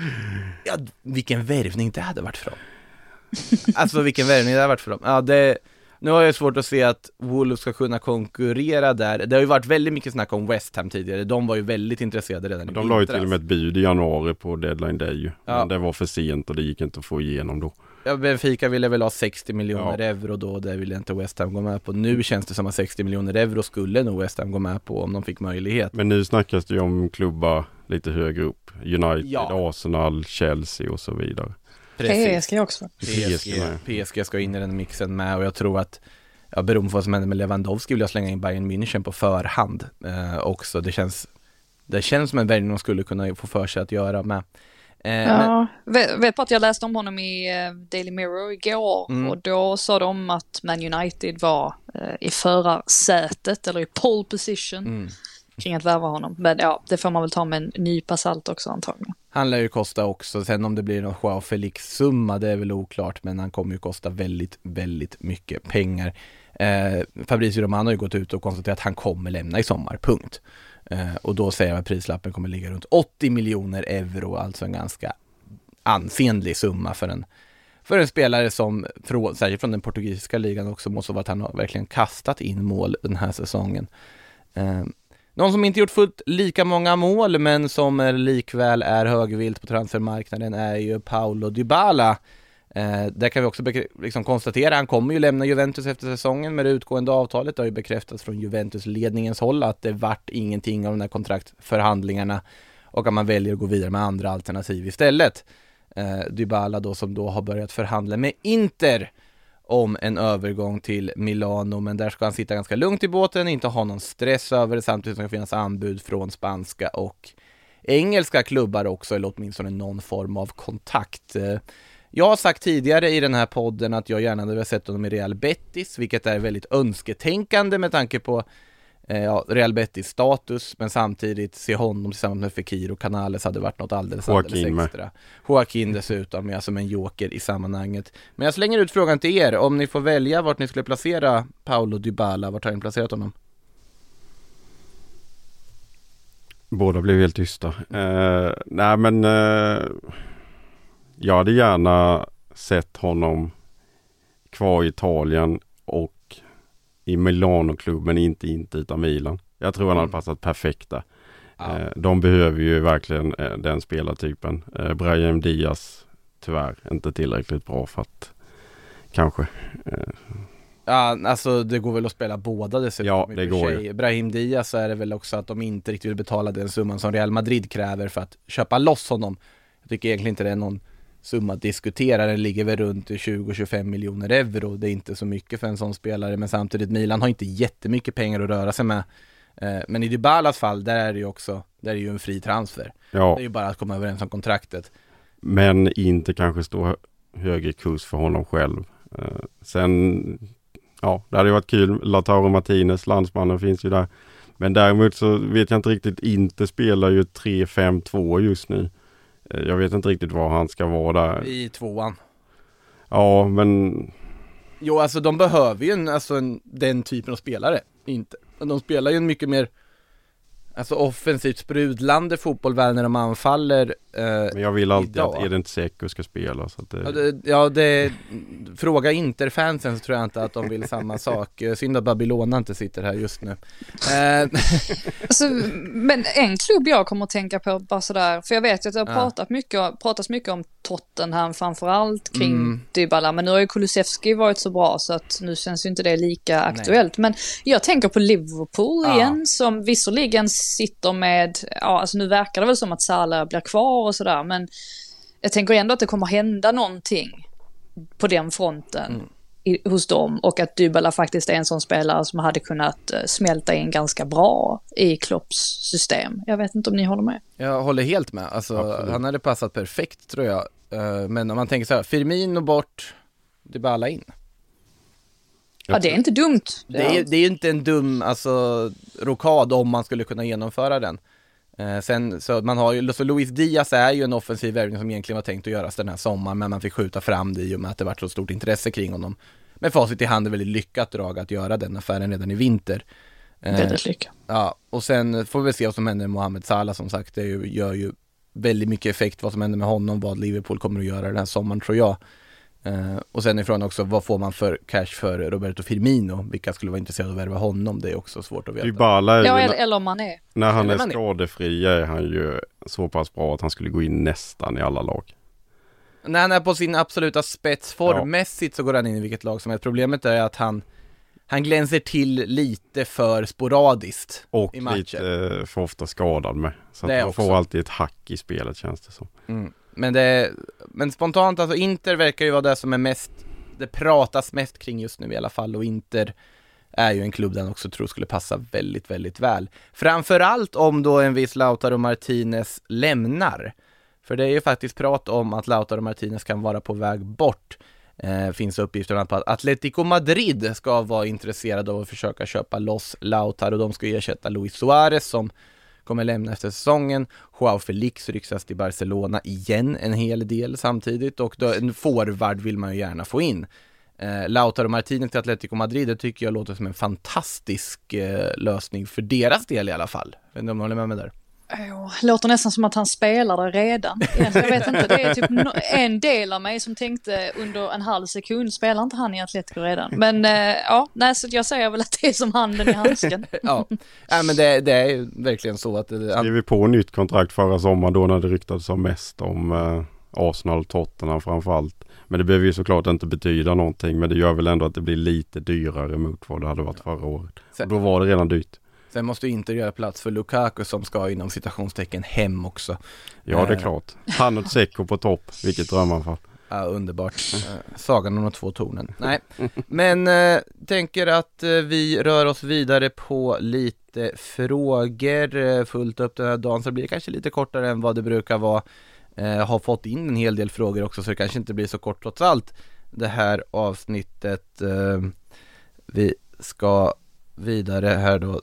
vilken värvning det hade varit för dem. Alltså vilken värvning det hade varit för dem. Ja, nu har jag svårt att se att Wolves ska kunna konkurrera där. Det har ju varit väldigt mycket snack om West Ham tidigare. De var ju väldigt intresserade redan i vintras. De la ju till och med ett bud i januari på deadline day ju. Men det var för sent och det gick inte att få igenom då. Ja, Benfica ville väl ha 60 miljoner euro då. Det ville inte West Ham gå med på. Nu känns det som att 60 miljoner euro skulle nog West Ham gå med på om de fick möjlighet. Men nu snackas det ju om klubbar lite högre upp. United, Arsenal, Chelsea och så vidare. PSG också. PSG ska in i den mixen med, och jag tror att beroende på vad som händer med Lewandowski vill jag slänga in Bayern München på förhand också. Det känns som en värld de skulle kunna få för sig att göra med. Vet på att jag läste om honom i Daily Mirror igår och då sa de att Man United var i förarsätet eller i pole position kring att värva honom. Men ja, det får man väl ta med en nypa salt också antagligen. Han lär ju kosta också, sen om det blir någon Joao Felix-summa, det är väl oklart, men han kommer ju kosta väldigt, väldigt mycket pengar. Fabrizio Romano har ju gått ut och konstaterat att han kommer lämna i sommar, punkt. Och då säger jag att prislappen kommer ligga runt 80 miljoner euro, alltså en ganska ansenlig summa för en spelare som, särskilt från den portugisiska ligan också, måste vara att han har verkligen kastat in mål den här säsongen. Någon som inte gjort fullt lika många mål men som likväl är högvilt på transfermarknaden är ju Paulo Dybala. Där kan vi också konstatera, han kommer ju lämna Juventus efter säsongen med det utgående avtalet. Det har ju bekräftats från Juventus-ledningens håll att det vart ingenting av de här kontraktförhandlingarna och att man väljer att gå vidare med andra alternativ istället. Dybala då som då har börjat förhandla med Inter om en övergång till Milano, men där ska han sitta ganska lugnt i båten, inte ha någon stress över det, samtidigt som det finnas anbud från spanska och engelska klubbar också, eller åtminstone någon form av kontakt. Jag har sagt tidigare i den här podden att jag gärna hade sett honom i Real Betis, vilket är väldigt önsketänkande med tanke på Real Betis status, men samtidigt se honom tillsammans med Fekir och Canales hade varit något alldeles extra. Joaquin dessutom är som en joker i sammanhanget. Men jag slänger ut frågan till er, om ni får välja vart ni skulle placera Paulo Dybala, vart har ni placerat honom? Båda blev helt tysta. Jag hade gärna sett honom kvar i Italien och i Milano-klubben, inte utan Milan. Jag tror han hade passat perfekt där. De behöver ju verkligen den spelartypen. Brahim Diaz tyvärr inte tillräckligt bra för att kanske... Ja, alltså det går väl att spela båda dessutom. Ja, det går ju. Brahim Diaz, så är det väl också att de inte riktigt vill betala den summan som Real Madrid kräver för att köpa loss honom. Jag tycker egentligen inte det är någon summa att diskutera. Den ligger väl runt 20-25 miljoner euro. Det är inte så mycket för en sån spelare, men samtidigt Milan har inte jättemycket pengar att röra sig med. Men i Dybalas fall, där är det ju en fri transfer. Ja. Det är ju bara att komma överens om kontraktet. Men inte kanske stå högre kurs för honom själv. Sen, ja, det hade varit kul. Lautaro Martinez, landsmannen, finns ju där. Men däremot så vet jag inte riktigt, inte spelar ju 3-5-2 just nu. Jag vet inte riktigt var han ska vara där. I 2:an. Ja, men... Jo, alltså de behöver ju den typen av spelare. Inte. De spelar ju en mycket mer offensivt sprudlande fotboll väl när de anfaller. Men jag vill alltid att Edin Dzeko ska spela. Så att fråga Interfansen, så tror jag inte att de vill samma sak. Synd att Babylona inte sitter här just nu. Men en klubb jag kommer att tänka på bara sådär, för jag vet att det har pratats mycket om Tottenham framförallt kring Dybala, men nu har ju Kulusevski varit så bra så att nu känns ju inte det lika aktuellt. Men jag tänker på Liverpool igen, som visserligen sitter med, nu verkar det väl som att Salah blir kvar och sådär, men jag tänker ändå att det kommer hända någonting på den fronten hos dem, och att Dybala faktiskt är en sån spelare som hade kunnat smälta in ganska bra i Klopps system. Jag vet inte om ni håller med. Jag håller helt med. Han hade passat perfekt, tror jag. Men om man tänker så här, Firmino bort, Dybala in. Ja, det är inte dumt. Det är inte en dum rokad om man skulle kunna genomföra den. Sen så man har ju, så Luis Diaz är ju en offensiv värvning som egentligen var tänkt att göras den här sommaren, men man fick skjuta fram det i och med att det var så stort intresse kring honom. Men facit i hand är väldigt lyckat drag att göra den affären redan i vinter. Väldigt lyckat. Ja, och sen får vi se vad som händer med Mohamed Salah, som sagt. Det gör ju väldigt mycket effekt vad som händer med honom, vad Liverpool kommer att göra den här sommaren, tror jag. Och sen ifrån också, vad får man för cash för Roberto Firmino? Vilka skulle vara intresserade av att värva honom? Det är också svårt att veta. Eller om man är. När han är skadefri är han ju så pass bra att han skulle gå in nästan i alla lag. När han är på sin absoluta spetsformmässigt så går han in i vilket lag som helst. Problemet är att han glänser till lite för sporadiskt och i matcher. Lite för ofta skadad med. Så att man får alltid ett hack i spelet, känns det som. Men spontant, Inter verkar ju vara det som är det pratas mest kring just nu i alla fall, och Inter är ju en klubb den också tror skulle passa väldigt, väldigt väl. Framförallt om då en viss Lautaro Martinez lämnar. För det är ju faktiskt prat om att Lautaro Martinez kan vara på väg bort. Finns uppgifter på att Atletico Madrid ska vara intresserade av att försöka köpa loss Lautaro. De ska ersätta Luis Suarez som kommer lämna efter säsongen. Joao Felix ryxas till Barcelona igen en hel del samtidigt, och då, en forward vill man ju gärna få in. Lautaro Martinez till Atletico Madrid, det tycker jag låter som en fantastisk lösning för deras del i alla fall. Jag vet inte om du håller med mig där. Låter nästan som att han spelar där redan. Jag vet inte, det är typ en del av mig som tänkte under en halv sekund, spelar inte han i Atletico redan? Men så jag säger väl att det är som handen i handsken. Men det är ju verkligen så att skrev vi på nytt kontrakt förra sommaren då när det ryktades som mest om Arsenal och Tottenham framförallt. Men det behöver ju såklart inte betyda någonting, men det gör väl ändå att det blir lite dyrare mot vad det hade varit förra året. Och då var det redan dyrt. Sen måste ju inte göra plats för Lukaku som ska inom citationstecken hem också. Ja, det är klart. Han och Dzeko på topp, vilket drömmanfall. Ja, underbart. Sagan om de 2 tornen. Nej, men tänker att vi rör oss vidare på lite frågor. Fullt upp den här dagen så blir det kanske lite kortare än vad det brukar vara. Har fått in en hel del frågor också, så det kanske inte blir så kort trots allt det här avsnittet. Vi ska vidare här då.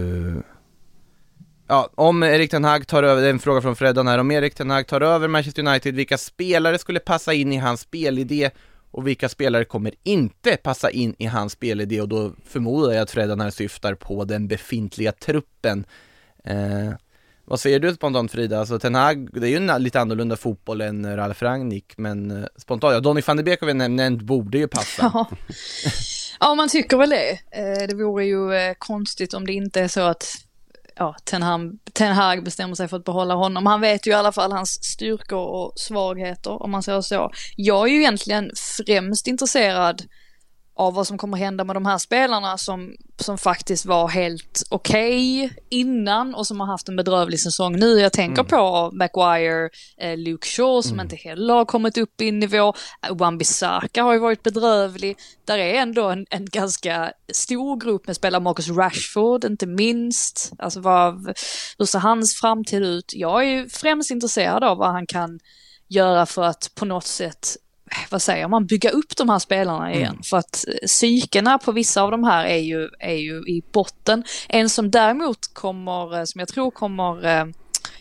Om Erik Ten Hag tar över, det är en fråga från Freddan här, om Erik Ten Hag tar över Manchester United, vilka spelare skulle passa in i hans spelidé och vilka spelare kommer inte passa in i hans spelidé? Och då förmodar jag att Freddan här syftar på den befintliga truppen. Vad säger du spontant, Frida? Alltså Ten Hag, det är ju en lite annorlunda fotboll än Ralf Rangnick, men spontant, Donny van de Beek har vi nämnt, borde ju passa. Ja, man tycker väl det. Det vore ju konstigt om det inte är så att Ten Hag bestämmer sig för att behålla honom. Han vet ju i alla fall hans styrkor och svagheter, om man säger så. Jag är ju egentligen främst intresserad av vad som kommer hända med de här spelarna som faktiskt var helt okej innan och som har haft en bedrövlig säsong nu. Jag tänker på Maguire, Luke Shaw som inte heller har kommit upp i nivå. Wan-Bissaka har ju varit bedrövlig. Där är ändå en ganska stor grupp med spelare, Marcus Rashford inte minst. Alltså hur ser hans framtid ut? Jag är ju främst intresserad av vad han kan göra för att på något sätt, vad säger man, bygga upp de här spelarna igen. För att psykerna på vissa av de här är ju i botten. En som däremot kommer, som jag tror kommer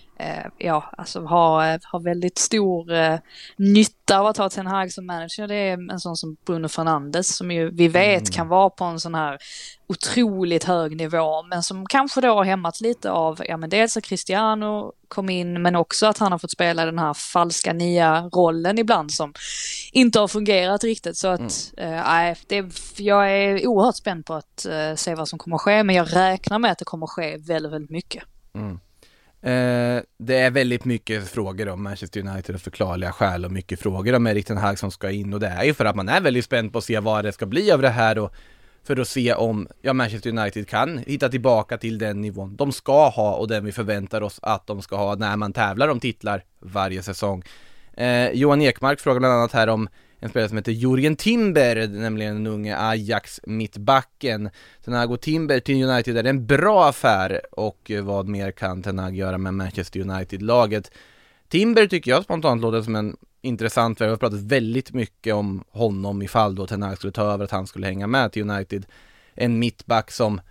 har väldigt stor nytta av att ha Ten Hag som manager. Det är en sån som Bruno Fernandes som ju vi vet kan vara på en sån här otroligt hög nivå, men som kanske då har hämmats lite av, men dels att Cristiano kom in, men också att han har fått spela den här falska nya rollen ibland som inte har fungerat riktigt. Så att jag är oerhört spänd på att se vad som kommer att ske, men jag räknar med att det kommer att ske väldigt, väldigt mycket. Det är väldigt mycket frågor om Manchester United och förklarliga skäl, och mycket frågor om Erik Ten Hag som ska in, och det är ju för att man är väldigt spänd på att se vad det ska bli av det här, och för att se om Manchester United kan hitta tillbaka till den nivån de ska ha och den vi förväntar oss att de ska ha när man tävlar om titlar varje säsong. Johan Ekmark frågar bland annat här om en spelare som heter Jurgen Timber, nämligen den unge Ajax mittbacken. Ten Hag och Timber till United är en bra affär, och vad mer kan Ten Hag göra med Manchester United-laget? Timber tycker jag spontant låter som en intressant värld. Vi har pratat väldigt mycket om honom ifall då Ten Hag skulle ta över, att han skulle hänga med till United. En mittback som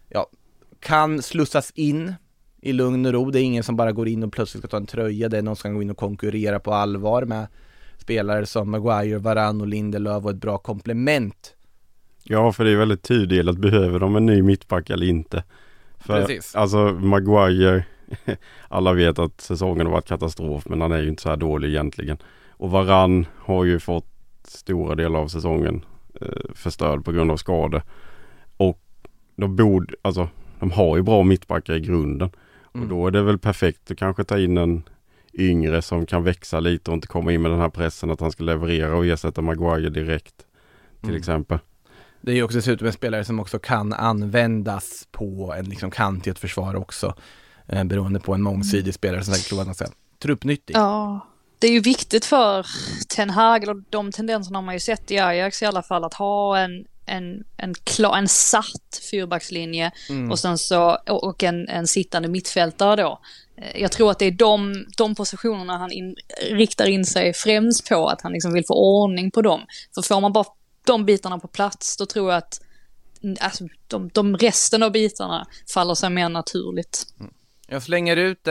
kan slussas in i lugn och ro. Det är ingen som bara går in och plötsligt ska ta en tröja. Det är någon som kan gå in och konkurrera på allvar med spelare som Maguire, Varane och Lindelöf, och ett bra komplement. Ja, för det är väldigt tydligt att behöver de en ny mittback eller inte. För precis. Alltså Maguire, alla vet att säsongen har varit katastrof, men han är ju inte så här dålig egentligen. Och Varane har ju fått stora delar av säsongen förstörd på grund av skador. Och de har ju bra mittbackar i grunden. Och då är det väl perfekt att kanske ta in en yngre som kan växa lite och inte komma in med den här pressen att han ska leverera och ersätta Maguire direkt till exempel. Det är ju också dessutom en spelare som också kan användas på en kant i ett försvar också, beroende på en mångsidig spelare som säkert tror att truppnyttig. Ja, det är ju viktigt för Ten Hag, och de tendenserna har man ju sett i Ajax i alla fall, att ha en satt fyrbackslinje och sen så och en sittande mittfältare då. Jag tror att det är de positionerna han riktar in sig främst på, att han vill få ordning på dem. För får man bara de bitarna på plats, då tror jag att de resten av bitarna faller sig mer naturligt. Jag slänger ut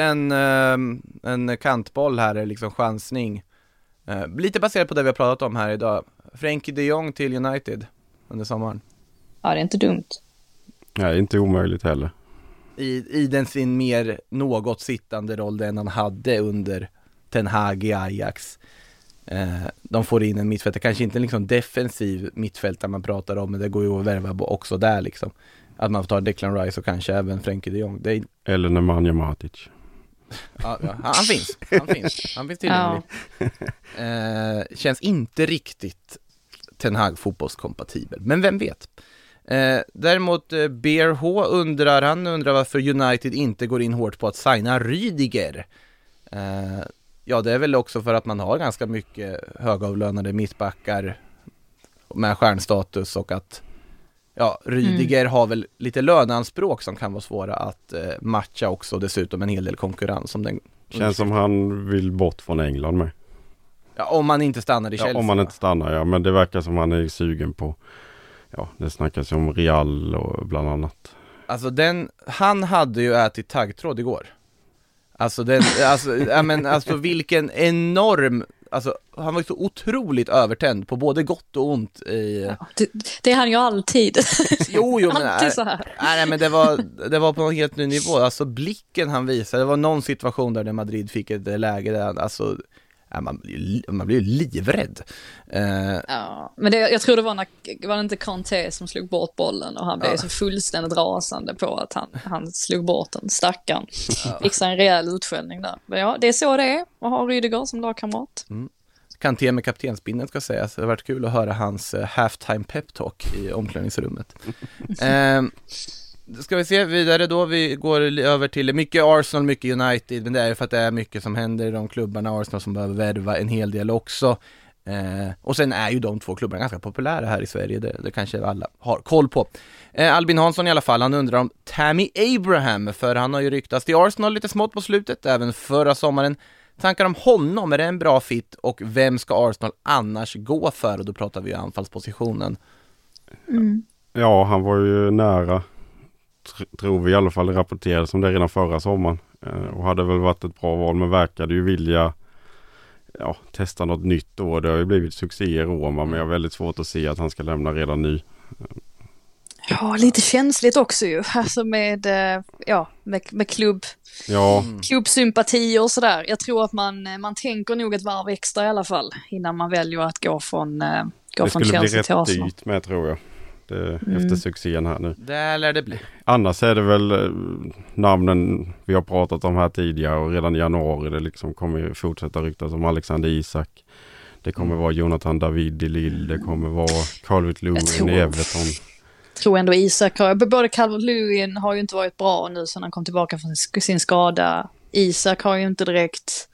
en kantboll här, chansning. Lite baserat på det vi har pratat om här idag. Frenkie de Jong till United under sommaren. Ja, det är inte dumt. Nej, inte omöjligt heller. I sin mer något sittande roll den han hade under Ten Hag i Ajax. De får in en mittfältare, kanske inte en defensiv mittfältare man pratar om, men det går ju att värva också där att man får ta Declan Rice och kanske även Frenkie de Jong. Eller Nemanja Matic. Ja, han finns tillgänglig. Känns inte riktigt Ten Hag fotbollskompatibel, men vem vet. Däremot BRH undrar varför United inte går in hårt på att signa Rüdiger. Det är väl också för att man har ganska mycket högavlönade mittbackar med stjärnstatus, och att Rüdiger har väl lite löneanspråk som kan vara svåra att matcha också, dessutom en hel del konkurrens om den. Känns som han vill bort från England med. Ja, om man inte stannar i Chelsea. Om man inte stannar, men det verkar som han är sugen på. Ja, det snackas om Real och bland annat. Alltså han hade ju ätit taggtråd igår. Vilken enorm, han var ju så otroligt övertänd på både gott och ont det är han ju alltid. Jo, men alltid så här. Nej, men det var på en helt ny nivå. Blicken han visade, det var någon situation där Madrid fick ett läge där man blir ju livrädd. Men jag tror det var inte Kanté som slog bort bollen, och han blev så fullständigt rasande på att han slog bort den stackaren. Fick sig en rejäl utskällning där. Men det är så det är att ha Rüdiger som lagkamrat. Kanté med kaptensbindeln ska sägas. Det har varit kul att höra hans halftime pep talk i omklädningsrummet. Ska vi se vidare då, vi går över till mycket Arsenal, mycket United, men det är ju för att det är mycket som händer i de klubbarna. Arsenal som behöver värva en hel del också, och sen är ju de två klubbarna ganska populära här i Sverige, det kanske alla har koll på. Albin Hansson i alla fall, han undrar om Tammy Abraham, för han har ju ryktats till Arsenal lite smått på slutet, även förra sommaren. Tankar om honom, är det en bra fit och vem ska Arsenal annars gå för? Och då pratar vi ju anfallspositionen. Ja, han var ju nära, tror vi i alla fall, rapporterade som det redan förra sommaren. Och hade väl varit ett bra val, men verkade ju vilja testa något nytt då. Det har ju blivit succé i Roma, men jag har väldigt svårt att se att han ska lämna redan nu. Ja, lite känsligt också ju. Alltså med klubbsympati och sådär. Jag tror att man tänker nog ett varv extra i alla fall innan man väljer att gå från Chelsea till Arsenal. Det skulle bli rätt dyrt med, tror jag. Efter succén här nu. Det lär det bli. Annars är det väl namnen vi har pratat om här tidigare, och redan i januari det liksom kommer fortsätta ryktas om Alexander Isak. Det kommer vara Jonathan David i Lille, det kommer vara Calvert-Lewin i Everton. Jag tror ändå Isak både Calvert-Lewin har ju inte varit bra nu sedan han kom tillbaka från sin skada. Isak har ju inte direkt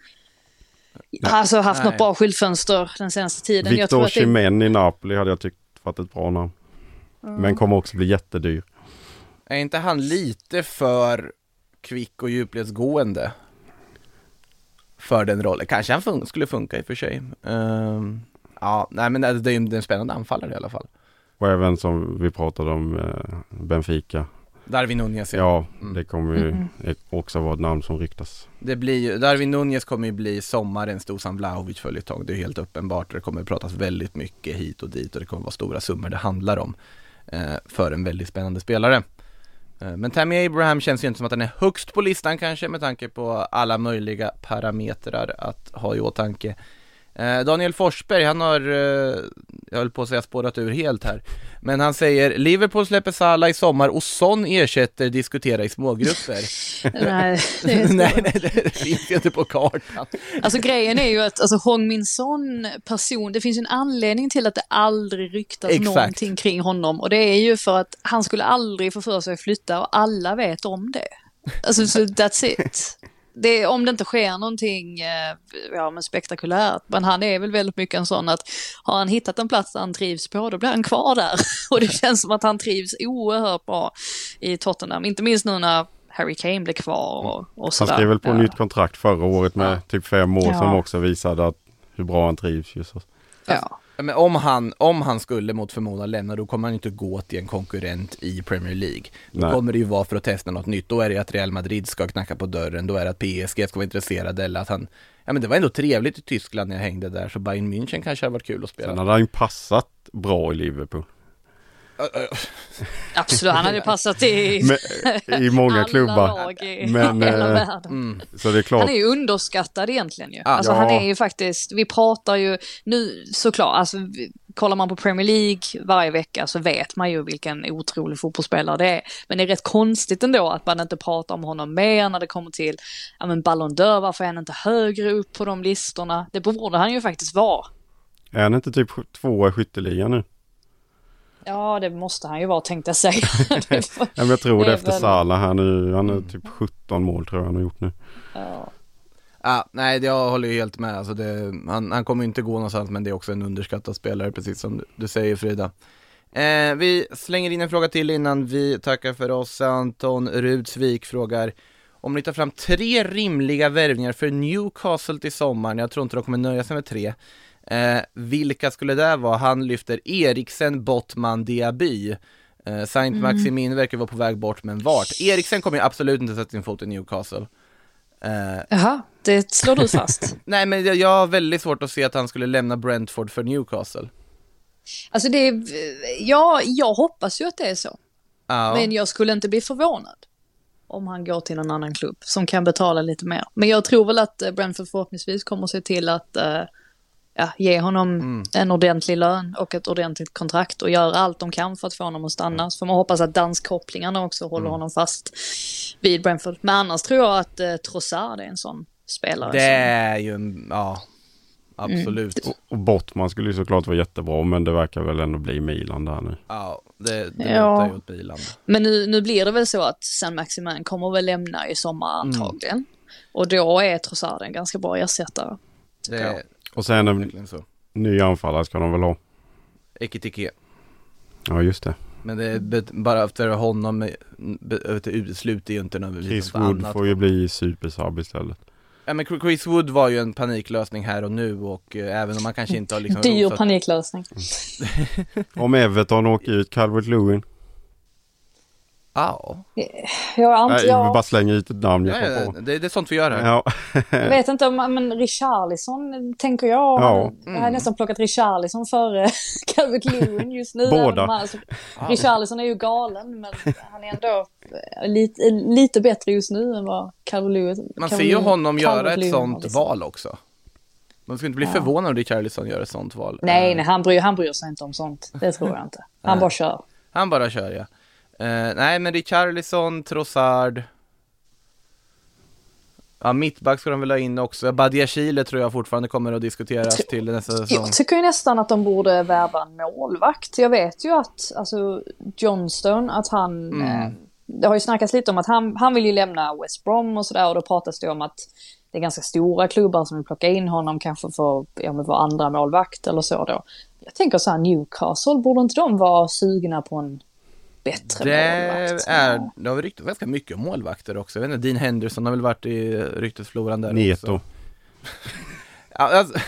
haft något bra skyltfönster den senaste tiden. Victor Osimhen i Napoli hade jag tyckt varit ett bra namn. Men kommer också bli jättedyr. Är inte han lite för kvick och djupledsgående för den rollen? Kanske han skulle funka i och för sig. Men det är ju en spännande anfallare i alla fall. Och även som vi pratade om Benfica. Darwin Nunez. Ja, det kommer ju också vara ett namn som ryktas. Det blir ju, Darwin Nunez kommer ju bli sommarens Dusan Vlahovic följetong. Det är helt uppenbart. Det kommer pratas väldigt mycket hit och dit och det kommer vara stora summor det handlar om för en väldigt spännande spelare. Men Tammy Abraham känns ju inte som att den är högst på listan kanske, med tanke på alla möjliga parametrar att ha i åtanke. Daniel Forsberg, han har, jag höll på att säga spårat ur helt här, men han säger Liverpool släpper Salah i sommar och Son ersätter diskutera i smågrupper. Nej, det finns ju inte på kartan. Alltså grejen är ju att Hong-Min Son person, det finns ju en anledning till att det aldrig ryktas någonting kring honom, och det är ju för att han skulle aldrig få för sig att flytta och alla vet om det. Alltså so that's it. Om det inte sker någonting spektakulärt, men han är väl väldigt mycket en sån att har han hittat en plats han trivs på, då blir han kvar där. Och det känns som att han trivs oerhört bra i Tottenham, inte minst nu när Harry Kane blev kvar och sådär. Han skrev väl på nytt kontrakt förra året med typ 5 år som också visade hur bra han trivs just så. Ja. Men om han skulle mot förmodan lämna, då kommer han inte gå till en konkurrent i Premier League. Då kommer det ju vara för att testa något nytt. Då är det att Real Madrid ska knacka på dörren. Då är det att PSG ska vara intresserad, eller att han... Ja, men det var ändå trevligt i Tyskland när jag hängde där, så Bayern München kanske hade varit kul att spela. Sen hade han ju passat bra i Liverpool. Absolut, han hade passat i många klubbar. Så det är klart. Han är ju underskattad egentligen ju. Han är ju faktiskt, vi pratar ju nu såklart, kollar man på Premier League varje vecka så vet man ju vilken otrolig fotbollsspelare det är. Men det är rätt konstigt ändå att man inte pratar om honom mer när det kommer till Ballon d'Or. Varför är han inte högre upp på de listorna? Det borde han ju faktiskt vara. Är han inte typ 2 i skytteligan nu? Ja, det måste han ju vara, tänkte jag säga. Jag tror det efter Salah här nu. Han är typ 17 mål tror jag han har gjort nu. Nej, jag håller ju helt med. Alltså han kommer inte gå någonstans, men det är också en underskattad spelare, precis som du säger, Frida. Vi slänger in en fråga till innan vi tackar för oss. Anton Rudsvik frågar om ni tar fram 3 rimliga värvningar för Newcastle till sommaren. Jag tror inte de kommer nöja sig med 3. Vilka skulle det vara? Han lyfter Eriksen, Botman, Diaby. Saint-Maximin verkar vara på väg bort, men vart? Eriksen kommer ju absolut inte sätta sin fot i Newcastle. Jaha, det slår du fast. Nej, men jag har väldigt svårt att se att han skulle lämna Brentford för Newcastle. Alltså jag hoppas ju att det är så. Men jag skulle inte bli förvånad om han går till någon annan klubb som kan betala lite mer. Men jag tror väl att Brentford förhoppningsvis kommer att se till att ge honom en ordentlig lön och ett ordentligt kontrakt och göra allt de kan för att få honom att stanna. Så får man hoppas att danskopplingarna också håller honom fast vid Brentford. Men annars tror jag att Trossard är en sån spelare. Det är ju absolut. Och Botman skulle ju såklart vara jättebra, men det verkar väl ändå bli Milan där nu. Ja, det lutar ju åt Milan. Men nu blir det väl så att Saint-Maximin kommer väl lämna i sommar antagligen. Och då är Trossard en ganska bra ersättare. Och sen en ny anfallare ska de väl ha. Ekitike. Ja, just det. Men det är bara efter honom utesluter ju inte något. Chris Wood får ju bli supersub istället. Ja, men Chris Wood var ju en paniklösning här och nu, och även om man kanske inte har liksom dyr paniklösning. Om Everton åker ut Calvert-Lewin. Ja. Jag vill bara slänga ut ett namn. Det är sånt vi gör här. Ja. Jag vet inte, men Richarlison tänker jag. Ja. Jag har nästan plockat Richarlison före Calvert-Lewin just nu. Båda. Richarlison är ju galen, men han är ändå lite bättre just nu än vad Calvert-Lewin. Man ser ju honom göra ett sånt val också. Man ska inte bli förvånad om Richarlison gör ett sånt val. Nej, han bryr sig inte om sånt. Det tror jag inte. Han bara kör. Han bara kör, ja. Nej, men Richarlison, Trossard. Ja, mittback ska de väl ha in också. Badiashile tror jag fortfarande kommer att diskuteras till nästa säsong. Jag tycker ju nästan att de borde värva en målvakt. Jag vet ju att Johnstone, att han... det har ju snackats lite om att han vill ju lämna West Brom och sådär. Och då pratas det om att det är ganska stora klubbar som vill plocka in honom. Kanske för andra målvakt eller så då. Jag tänker så här, Newcastle, borde inte de vara sugna på en bättre målvakt? Det har vi ryktat ganska mycket om målvakter också. Jag vet inte, Dean Henderson har väl varit i ryktesfloran där Neto. också. Alltså,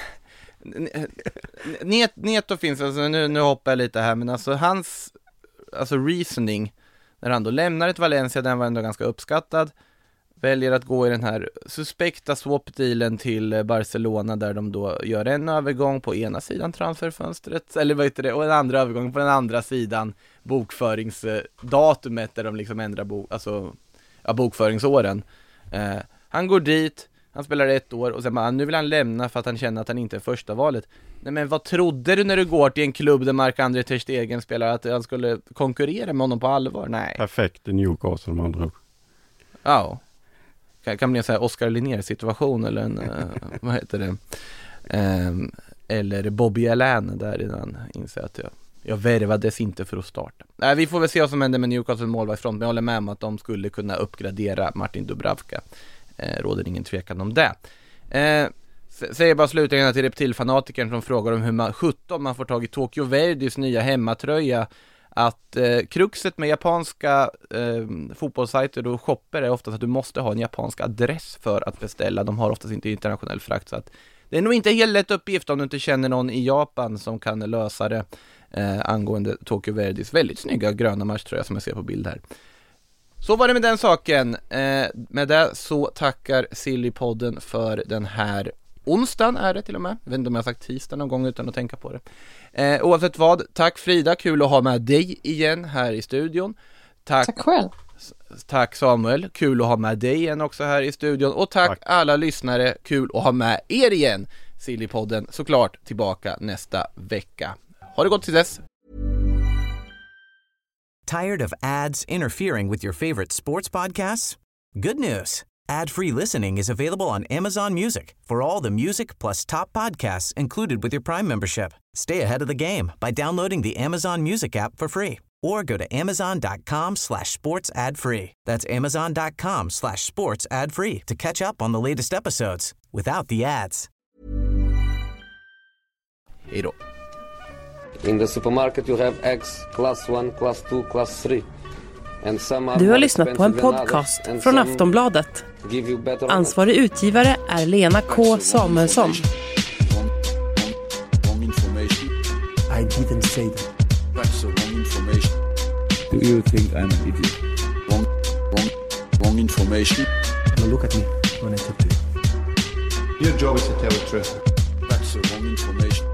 Neto finns, alltså, nu hoppar jag lite här, men alltså hans reasoning när han då lämnar ett Valencia, den var ändå ganska uppskattad, väljer att gå i den här suspekta swap-dealen till Barcelona, där de då gör en övergång på ena sidan transferfönstret, eller vad heter det, och en andra övergång på den andra sidan bokföringsdatumet, där de liksom ändrar bokföringsåren. Han går dit, han spelar 1 år och sen nu vill han lämna för att han känner att han inte är första valet. Nej, men vad trodde du när du går till en klubb där Marc-André ter Stegen spelar, att han skulle konkurrera med honom på allvar? Nej. Perfekt i Newcastle man drog. Ja. Kan bli en sån här Oscar Linnér-situation eller en, vad heter det? Eller Bobby Allen där innan inser att jag värvades inte för att starta. Nej, vi får väl se vad som händer med Newcastle målvaktsfront, men jag håller med om att de skulle kunna uppgradera Martin Dubravka. Råder ingen tvekan om det. Säger bara slutligen till reptilfanatikern som frågar om hur man får tag i Tokyo Verdys nya hemmatröja, att kruxet med japanska fotbollssajter och shopper är oftast att du måste ha en japansk adress för att beställa. De har oftast inte internationell frakt, så att det är nog inte helt lätt uppgift om du inte känner någon i Japan som kan lösa det angående Tokyo Verdys väldigt snygga gröna matchtröja som jag ser på bild här. Så var det med den saken. Med det så tackar Sillypodden för den här onsdagen, är det till och med. Jag vet inte om jag har sagt tisdag någon gång utan att tänka på det. Oavsett vad, tack Frida, kul att ha med dig igen här i studion. Tack själv. Tack Samuel, kul att ha med dig igen också här i studion. Och tack alla lyssnare, kul att ha med er igen. Sillypodden såklart tillbaka nästa vecka. Ha det gott till dess. Tired of ads interfering with your favorite sports podcasts? Good news. Ad-free listening is available on Amazon Music for all the music plus top podcasts included with your Prime membership. Stay ahead of the game by downloading the Amazon Music app for free or go to amazon.com/sports ad free. That's amazon.com/sports ad free to catch up on the latest episodes without the ads. Hej då. In the supermarket you have eggs class 1, class 2, class 3. Du har lyssnat på en podcast från Aftonbladet. Ansvarig utgivare är Lena K. Samuelsson. I didn't say that. That's the wrong information. Do you think I'm an idiot? Wrong information. Now look at me when I talk to you. Your job is to tell the truth. That's the wrong information.